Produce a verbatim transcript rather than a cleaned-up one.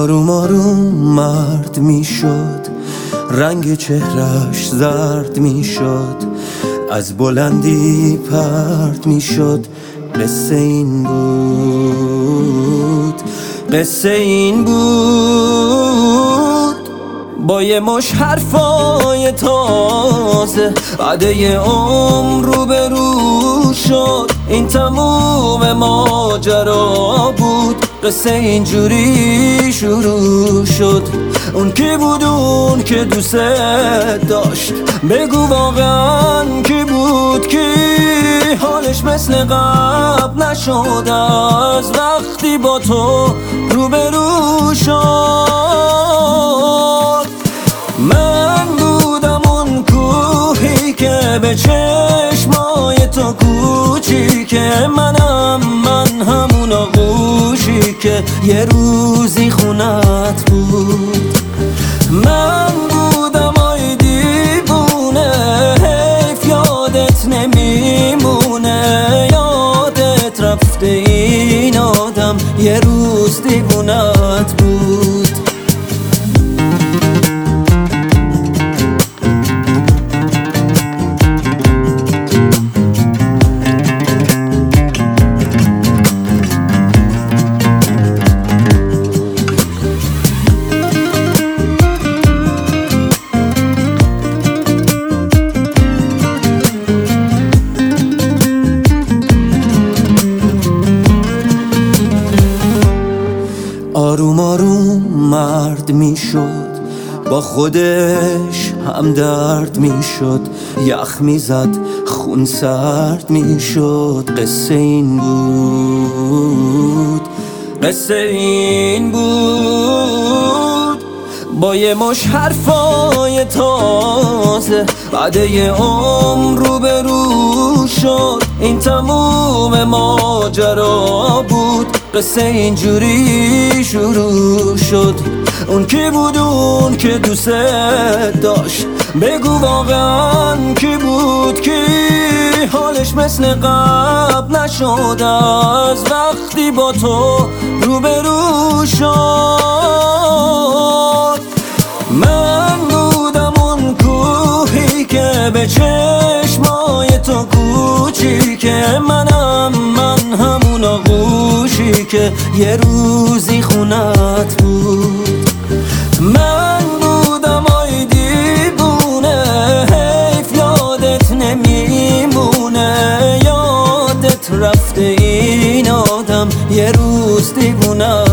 آروم آروم مرد میشد، رنگ چهرش زرد میشد، از بلندی پرد میشد. قصه این بود، قصه این بود. با یه مش حرفای تازه عده عمر رو به رو شد. این تموم ماجرا بود، قصه اینجوری شروع شد. اون کی بود اون که دوست داشت؟ بگو واقعا کی بود؟ کی حالش مثل قبل نشد از وقتی با تو روبرو شد؟ من بودم اون کوهی که به چشمای تو کوچیکه، منم من همون آغوشی که یه روزی خونت بود. من بودم آی دیوونه، حیف یادت نمیمونه، یادت رفته این آدم یه روز دیوونت بود. آروم آروم مرد میشد، با خودش هم درد میشد، یخ میزد خون سرد میشد. قصه این بود، قصه این بود. با یه مش حرفای تازه بعده عمر رو به رو شد. این تموم ماجرا بود، قصه اینجوری شروع شد. اون کی بود اون که دوست داشت؟ بگو واقعا کی بود؟ کی حالش مثل قبل نشد از وقتی با تو روبرو شد؟ من بودم اون کوهی که به چشمای تو کوچیکه، منم من همون آغوشی که یه روزی خونت بود. من بودم آی دیوونه، حیف یادت نمیمونه، یادت رفته این آدم یه روز دیوونه